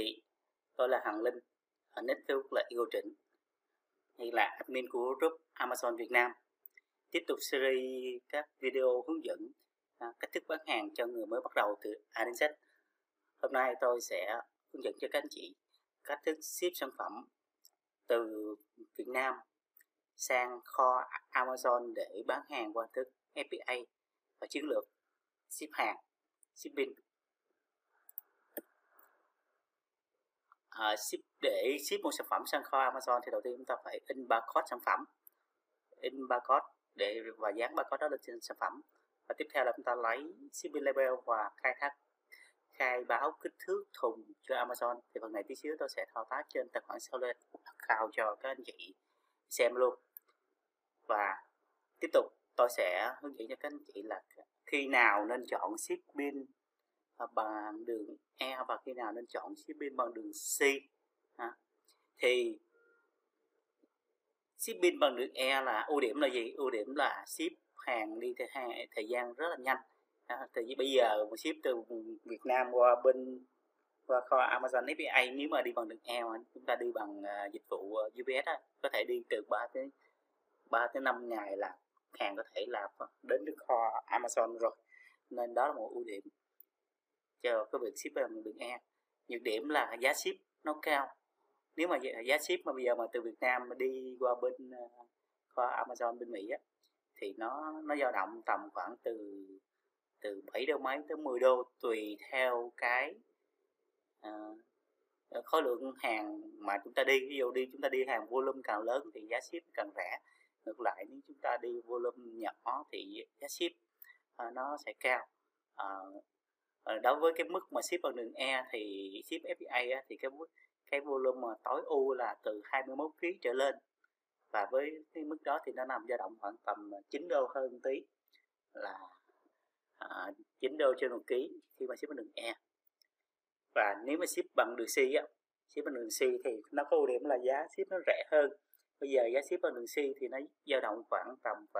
chị, tôi là Hằng Linh, ở nick Facebook là Yêu Trịnh, hiện là admin của group Amazon Việt Nam. Tiếp tục series các video hướng dẫn cách thức bán hàng cho người mới bắt đầu từ A đến Z. Hôm nay tôi sẽ hướng dẫn cho các anh chị cách thức ship sản phẩm từ Việt Nam sang kho Amazon để bán hàng qua thức FBA và chiến lược ship hàng, shipping. Để ship một sản phẩm sang kho Amazon thì đầu tiên chúng ta phải in barcode sản phẩm, và dán barcode đó lên trên sản phẩm. Và tiếp theo là chúng ta lấy shipping label và khai báo kích thước thùng cho Amazon. Thì phần này tí xíu tôi sẽ thao tác trên tài khoản Seller account cho các anh chị xem luôn. Và tiếp tục tôi sẽ hướng dẫn cho các anh chị là khi nào nên chọn shipping bằng đường E và khi nào nên chọn shipping bằng đường C. Thì shipping bằng đường E là ưu điểm là gì? Ưu điểm là ship hàng đi thời gian rất là nhanh. Thì bây giờ mà ship từ Việt Nam qua kho Amazon FBA, nếu mà đi bằng đường E mà chúng ta đi bằng dịch vụ UPS có thể đi từ 3 tới 5 ngày là hàng có thể là đến được kho Amazon rồi. Nên đó là một ưu điểm cho cái việc ship bằng đường E. Nhược điểm là giá ship nó cao. Nếu mà giá ship mà bây giờ mà từ Việt Nam mà đi qua bên kho Amazon bên Mỹ thì nó dao động tầm khoảng từ 7 đô mấy tới 10 đô tùy theo cái khối lượng hàng mà chúng ta đi. Ví dụ chúng ta đi hàng volume càng lớn thì giá ship càng rẻ. Ngược lại nếu chúng ta đi volume nhỏ thì giá ship nó sẽ cao. Đối với cái mức mà ship bằng đường E thì ship FBA thì cái volume mà tối ưu là từ 21 kg trở lên, và với cái mức đó thì nó nằm dao động khoảng tầm 9 đô hơn tí, là 9 đô trên 1 kg khi mà ship bằng đường E. Và nếu mà ship bằng đường C ship bằng đường C thì nó có ưu điểm là giá ship nó rẻ hơn. Bây giờ giá ship bằng đường C thì nó dao động khoảng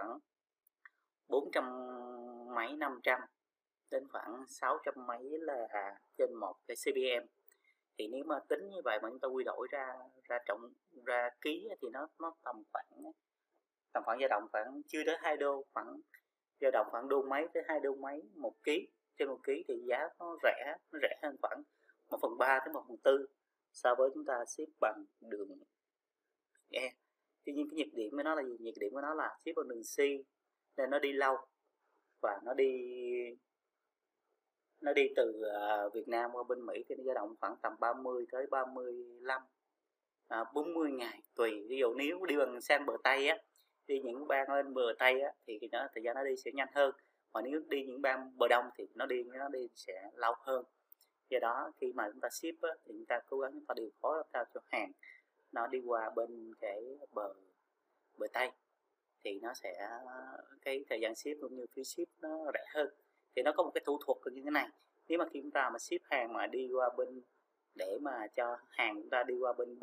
400 mấy 500 đến khoảng 600 mấy là trên một cái CPM. Thì nếu mà tính như vậy mà chúng ta quy đổi ra ký thì nó tầm khoảng dao động khoảng chưa tới 2 đô, khoảng dao động khoảng đô mấy tới 2 đô mấy một ký. Trên một ký thì giá nó rẻ hơn khoảng 1/3 tới 1/4 so với chúng ta ship bằng đường E. Tuy nhiên cái nhược điểm của nó là gì? Nhược điểm của nó là ship bằng đường C nên nó đi lâu, và nó đi từ Việt Nam qua bên Mỹ thì nó dao động khoảng tầm 30 tới 35 40 ngày tùy. Ví dụ nếu đi bằng sang bờ Tây đi những bang lên bờ Tây thì thời gian nó đi sẽ nhanh hơn, mà nếu đi những bang bờ Đông thì nó đi sẽ lâu hơn. Do đó khi mà chúng ta ship thì chúng ta cố gắng chúng ta điều phối làm sao cho hàng nó đi qua bên cái bờ Tây thì nó sẽ cái thời gian ship cũng như phí ship nó rẻ hơn. Thì nó có một cái thủ thuật như thế này: nếu mà khi chúng ta mà ship hàng mà đi qua bên để mà cho hàng chúng ta đi qua bên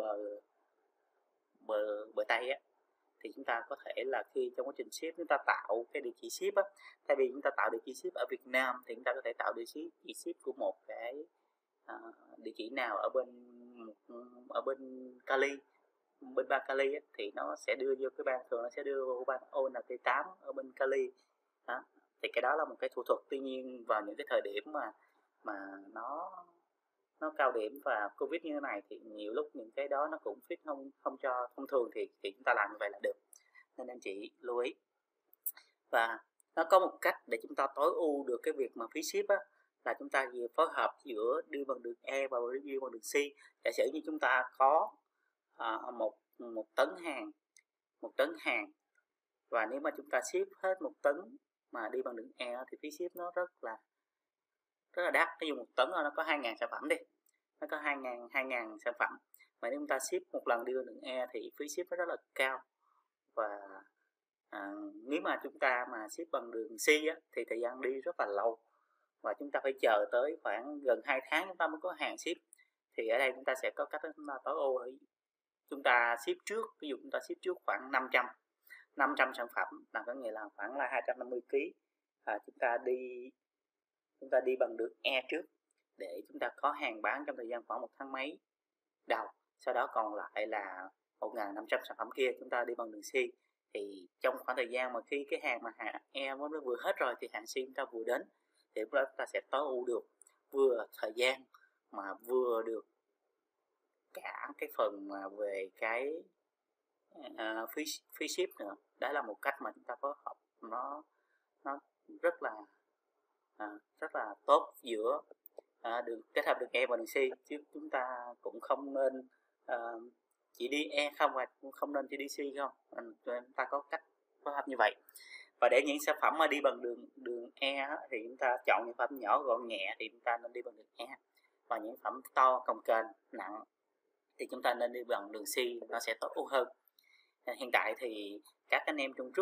bờ Tây thì chúng ta có thể là khi trong quá trình ship chúng ta tạo cái địa chỉ ship thay vì chúng ta tạo địa chỉ ship ở Việt Nam thì chúng ta có thể tạo địa chỉ ship của một cái địa chỉ nào ở bên Cali, bên bang Cali thì nó sẽ đưa vô cái bang, thường nó sẽ đưa vô bang ONT8 ở bên Cali thì cái đó là một cái thủ thuật. Tuy nhiên vào những cái thời điểm mà nó cao điểm và Covid như thế này thì nhiều lúc những cái đó nó cũng fit không cho thông thường thì chúng ta làm như vậy là được, nên anh chị lưu ý. Và nó có một cách để chúng ta tối ưu được cái việc mà phí ship là chúng ta phối hợp giữa đi bằng đường E và đi bằng đường C. Giả sử như chúng ta có một tấn hàng và nếu mà chúng ta ship hết 1 tấn mà đi bằng đường E thì phí ship nó rất là đắt. Ví dụ 1 tấn nó có 2.000 sản phẩm đi, nó có 2.000 sản phẩm, mà nếu chúng ta ship một lần đi bằng đường E thì phí ship nó rất là cao. Và nếu mà chúng ta mà ship bằng đường C thì thời gian đi rất là lâu, và chúng ta phải chờ tới khoảng gần 2 tháng chúng ta mới có hàng ship. Thì ở đây chúng ta sẽ có cách chúng ta tối ưu. Chúng ta ship trước, ví dụ chúng ta ship trước khoảng 500 sản phẩm, là có nghĩa là khoảng là 250 kg. Chúng ta đi bằng đường E trước. để chúng ta có hàng bán trong thời gian khoảng 1 tháng mấy đầu. Sau đó còn lại là 1.500 sản phẩm kia chúng ta đi bằng đường C. Thì trong khoảng thời gian mà khi cái hàng mà hàng E nó vừa hết rồi thì hàng C chúng ta vừa đến, thì lúc đó chúng ta sẽ tối ưu được vừa thời gian mà vừa được cả cái phần mà về cái phí ship nữa. Đó là một cách mà chúng ta phối hợp nó rất là tốt giữa được kết hợp được E và đường C, chứ chúng ta cũng không nên chỉ đi E không và cũng không nên chỉ đi C không. Chúng ta có cách phối hợp như vậy. Và để những sản phẩm mà đi bằng đường E thì chúng ta chọn những sản phẩm nhỏ gọn nhẹ thì chúng ta nên đi bằng đường E, và những phẩm to cồng kềnh nặng thì chúng ta nên đi bằng đường C, nó sẽ tốt hơn. Hiện tại thì các anh em trong group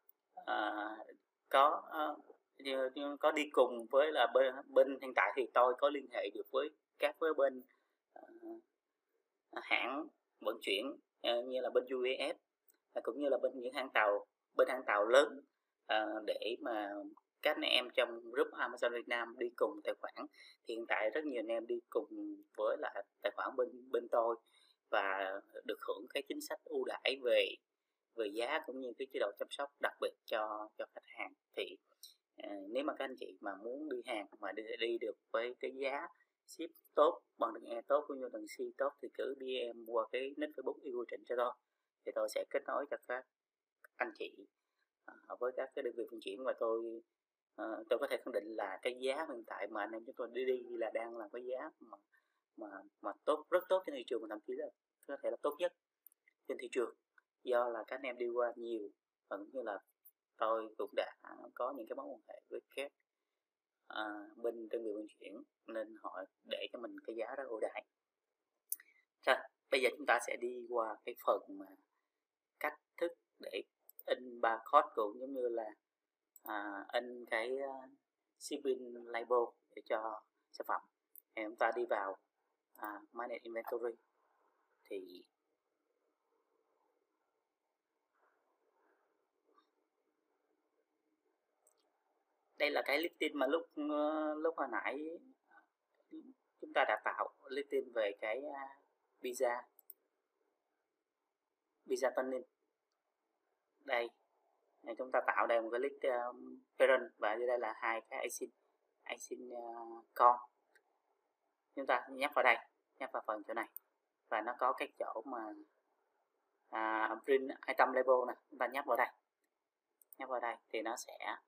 có đi cùng với là bên hiện tại thì tôi có liên hệ được với bên hãng vận chuyển như là bên UAS cũng như là bên những hãng tàu lớn để mà các anh em trong group Amazon Việt Nam đi cùng tài khoản. Thì hiện tại rất nhiều anh em đi cùng với lại tài khoản bên tôi và được hưởng cái chính sách ưu đãi về giá cũng như cái chế độ chăm sóc đặc biệt cho khách hàng. Thì nếu mà các anh chị mà muốn đi hàng mà đi được với cái giá ship tốt bằng đường E tốt cũng như đường C tốt thì cứ DM qua cái nick Facebook yêu Trịnh cho tôi, thì tôi sẽ kết nối cho các anh chị với các cái đơn vị vận chuyển, và tôi có thể khẳng định là cái giá hiện tại mà anh em chúng tôi đi là đang là cái giá mà tốt, rất tốt trên thị trường, và thậm chí là có thể là tốt nhất trên thị trường, do là các anh em đi qua nhiều và cũng như là tôi cũng đã có những cái mối quan hệ với các bên đơn vị vận chuyển nên họ để cho mình cái giá rất ưu đãi. Rồi bây giờ chúng ta sẽ đi qua cái phần mà cách thức để in barcode cũng giống như là in cái shipping label để cho sản phẩm. Thì chúng ta đi vào Manage Inventory, thì đây là cái listing mà lúc hồi nãy chúng ta đã tạo listing về cái pizza toning. Đây chúng ta tạo đây một cái list parent, và dưới đây là hai cái asin con. Chúng ta nhấp vào phần chỗ này và nó có cái chỗ mà print item label này, chúng ta nhấp vào đây thì nó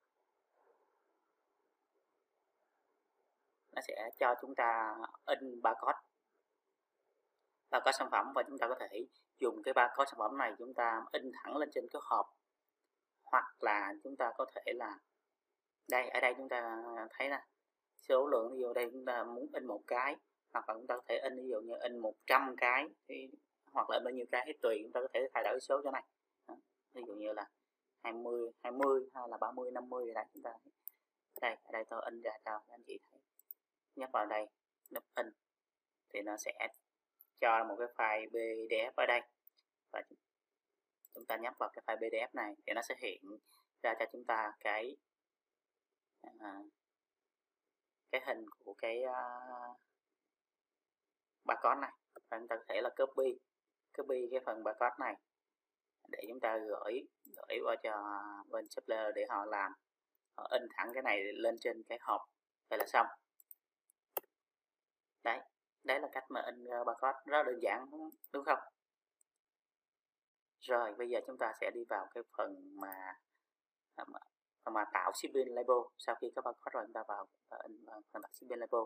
sẽ cho chúng ta in barcode sản phẩm, và chúng ta có thể dùng cái barcode sản phẩm này chúng ta in thẳng lên trên cái hộp, hoặc là chúng ta có thể là ở đây chúng ta thấy nè, số lượng ví dụ đây chúng ta muốn in một cái, hoặc là chúng ta có thể in ví dụ như in 100 cái thì, hoặc là bao nhiêu cái hết tùy, chúng ta có thể thay đổi số chỗ này. Đó. Ví dụ như là 20 hay là 30 50 gì đấy, chúng ta ở đây tôi in ra cho anh chị thấy. Nhấp vào đây, nút in thì nó sẽ cho một cái file PDF ở đây, và chúng ta nhấp vào cái file PDF này thì nó sẽ hiện ra cho chúng ta cái hình của cái barcode này, và chúng ta có thể là copy cái phần barcode này để chúng ta gửi qua cho bên supplier để họ in thẳng cái này lên trên cái hộp, vậy là xong. Đấy là cách mà in barcode rất đơn giản, đúng không? Rồi bây giờ chúng ta sẽ đi vào cái phần mà tạo shipping label. Sau khi có barcode rồi chúng ta vào in phần tạo shipping label.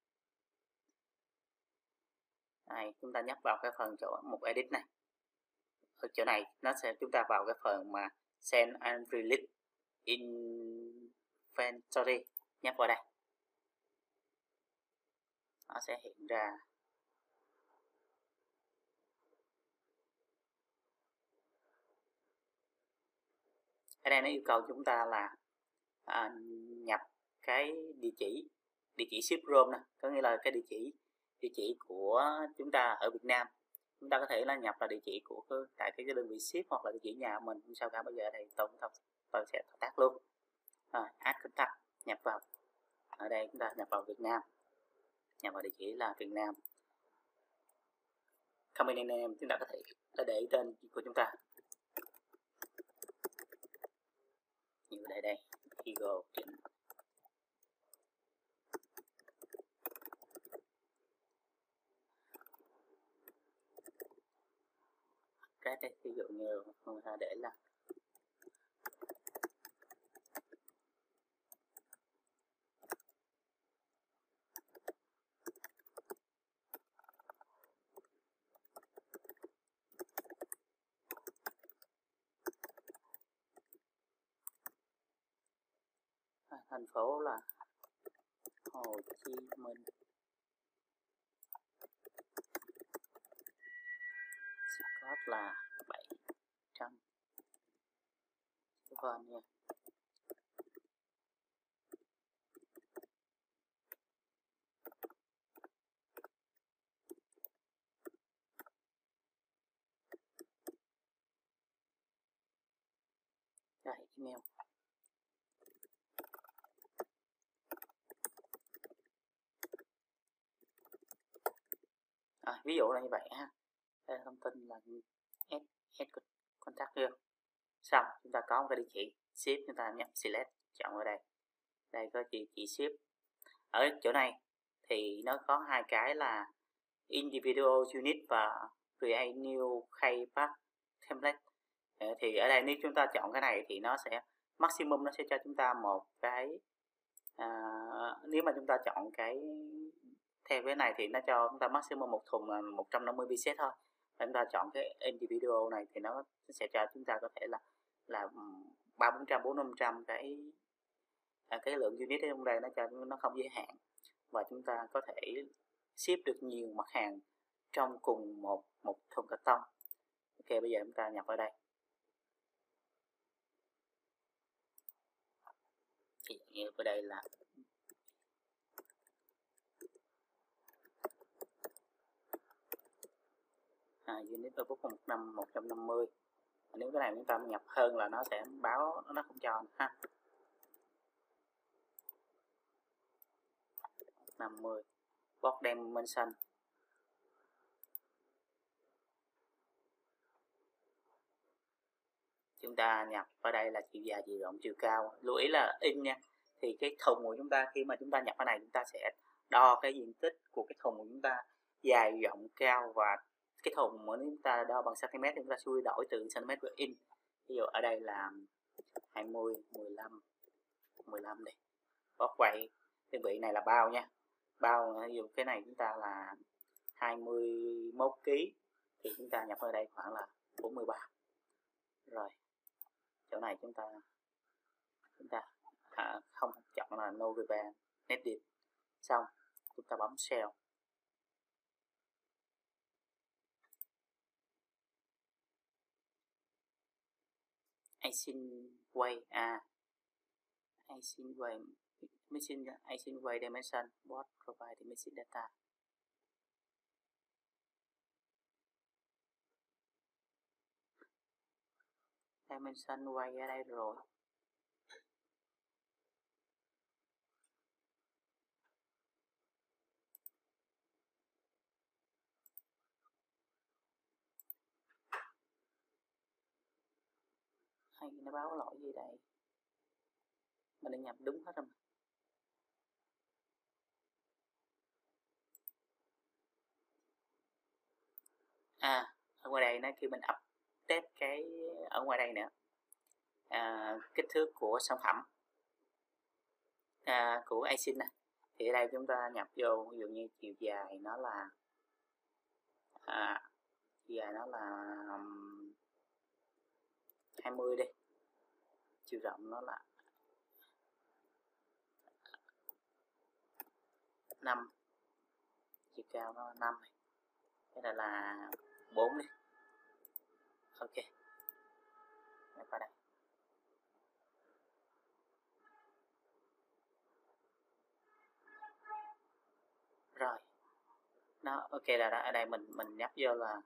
Đây, chúng ta nhấp vào cái phần chỗ mục edit này. Ở chỗ này chúng ta vào cái phần mà send and release inventory, nhấp vào đây. Nó sẽ hiện ra ở đây nó yêu cầu chúng ta là nhập cái địa chỉ ship room này, có nghĩa là cái địa chỉ của chúng ta ở Việt Nam. Chúng ta có thể là nhập là địa chỉ của tại cái đơn vị ship hoặc là địa chỉ nhà mình, không sao cả. Bây giờ đây tôi sẽ thao tác luôn. Add contact, nhập vào ở đây chúng ta nhập vào Việt Nam, nhập vào địa chỉ là Việt Nam. Company name chúng ta có thể để tên của chúng ta như đây Eagle Trịnh. Cái đây ví dụ như người ta để là thành phố là Hồ Chí Minh, code là 700 vân nha. Đây, email. Ví dụ là như vậy ha. Đây là thông tin là add contact here. Xong chúng ta có một cái địa chỉ ship, chúng ta nhấp select, chọn ở đây. Đây có địa chỉ ship. Ở chỗ này thì nó có hai cái là individual unit và create new key path template. Thì ở đây nếu chúng ta chọn cái này thì nó sẽ maximum, nó sẽ cho chúng ta một cái nếu mà chúng ta chọn cái theo cái này thì nó cho chúng ta maximum một thùng là 150 pieces thôi. Chúng ta chọn cái individual này thì nó sẽ cho chúng ta có thể là 300-400 cái lượng unit ở trong đây, nó cho nó không giới hạn và chúng ta có thể ship được nhiều mặt hàng trong cùng một thùng carton. Ok, bây giờ chúng ta nhập ở đây. Thì ở đây là unit output 150. Nếu cái này chúng ta nhập hơn là nó sẽ báo, nó không cho ha. 50 box dimension. Chúng ta nhập ở đây là chiều dài, chiều rộng, chiều cao. Lưu ý là in nha. Thì cái thùng của chúng ta khi mà chúng ta nhập cái này, chúng ta sẽ đo cái diện tích của cái thùng của chúng ta, dài, rộng, cao, và cái thùng mà chúng ta đo bằng cm thì chúng ta sẽ đổi từ cm của in. Ví dụ ở đây là 20, 15 đi. Box weight, đơn vị này là bao nha. Bao ví dụ cái này chúng ta là 21 kg thì chúng ta nhập ở đây khoảng là 43. Rồi chỗ này chúng ta không chọn là no repair needed. Xong chúng ta bấm sell. Async way async way missing async way dimension bot provide the missing data. Dimension way ở đây rồi. Hay nó báo lỗi gì đây? Mình đã nhập đúng hết rồi mà. Ở ngoài đây nó kêu mình update cái ở ngoài đây nữa, kích thước của sản phẩm của Async này. Thì ở đây chúng ta nhập vô, ví dụ như chiều dài nó là chiều dài nó là 20 đi, chiều rộng nó là 5, chiều cao nó là 5, cái này là 4 đi. Ok, vào đây. Rồi nó ok là đó. Ở đây mình nhấp vô là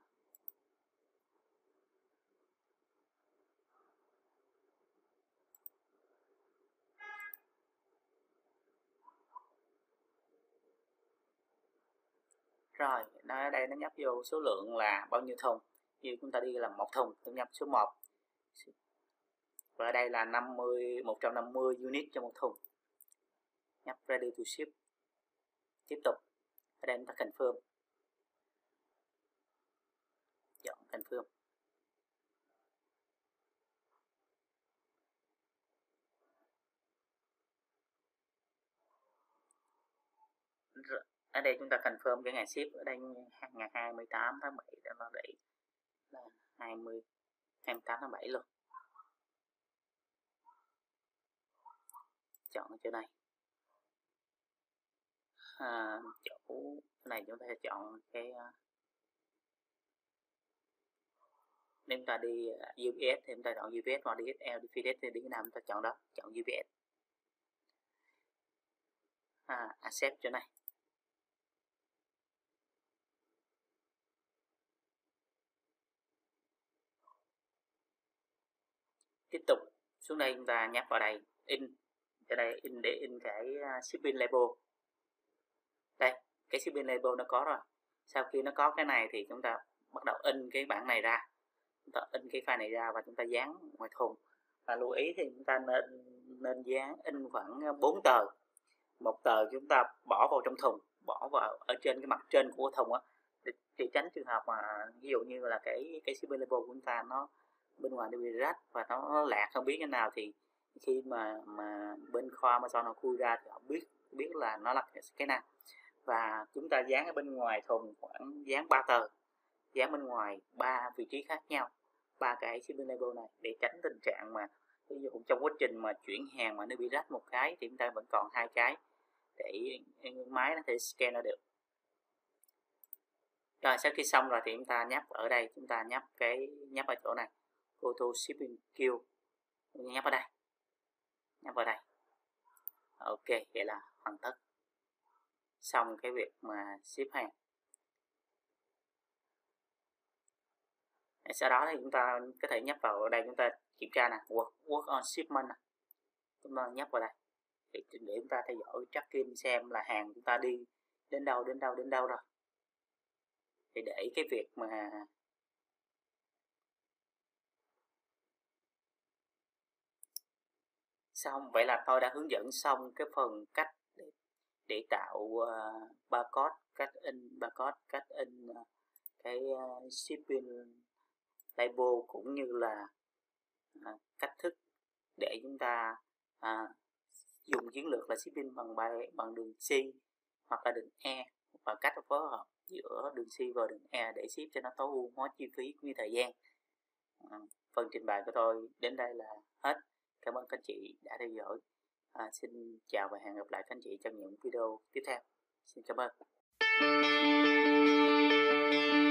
Rồi, nó đây nó nhấp vô số lượng là bao nhiêu thùng. Như chúng ta đi là 1 thùng, tôi nhấp số 1. Và ở đây là 150 unit cho 1 thùng. Nhấp ready to ship. Tiếp tục. Ở đây chúng ta confirm. Chọn confirm. Ở đây chúng ta confirm cái ngày ship. Ở đây ngày 28 tháng 7 đó nó để là 28 tháng 7 luôn. Chọn ở chỗ này. Chỗ này chúng ta sẽ chọn cái nếu chúng ta đi UPS thì chúng ta chọn UPS, hoặc DHL, FedEx thì đi cái nào chúng ta chọn đó, chọn UPS. Accept chỗ này. Tiếp tục xuống đây chúng ta nhấp vào đây in, ở đây in để in cái shipping label. Đây, cái shipping label nó có rồi. Sau khi nó có cái này thì chúng ta bắt đầu in cái bản này ra. Chúng ta in cái file này ra và chúng ta dán ngoài thùng. Và lưu ý thì chúng ta nên dán in khoảng 4 tờ. Một tờ chúng ta bỏ vào trong thùng, bỏ vào ở trên cái mặt trên của thùng á, để tránh trường hợp mà ví dụ như là cái shipping label của chúng ta nó bên ngoài nó bị rách và nó lạc không biết cái nào, thì khi mà bên kho Amazon họ khui ra thì họ biết là nó là cái nào. Và chúng ta dán ở bên ngoài thùng khoảng dán 3 tờ, dán bên ngoài 3 vị trí khác nhau, 3 cái shipping label này, để tránh tình trạng mà ví dụ trong quá trình mà chuyển hàng mà nó bị rách một cái thì chúng ta vẫn còn 2 cái để máy nó thể scan ra được. Rồi sau khi xong rồi thì chúng ta nhấp ở đây, chúng ta nhấp ở chỗ này, auto shipping queue, nhấp ở đây, nhấp vào đây. Ok, vậy là hoàn tất xong cái việc mà ship hàng. Sau đó thì chúng ta có thể nhấp vào đây, chúng ta kiểm tra nè, work on shipment nè. Chúng ta nhấp vào đây để chúng ta theo dõi tracking xem là hàng chúng ta đi đến đâu rồi. Thì để cái việc mà xong, vậy là tôi đã hướng dẫn xong cái phần cách để tạo barcode, cách in barcode, cách in cái shipping label, cũng như là cách thức để chúng ta dùng chiến lược là shipping bằng đường C hoặc là đường E, và cách phối hợp giữa đường C và đường E để ship cho nó tối ưu hóa chi phí cũng như thời gian. Phần trình bày của tôi đến đây là hết. Cảm ơn các anh chị đã theo dõi. Xin chào và hẹn gặp lại các anh chị trong những video tiếp theo. Xin cảm ơn.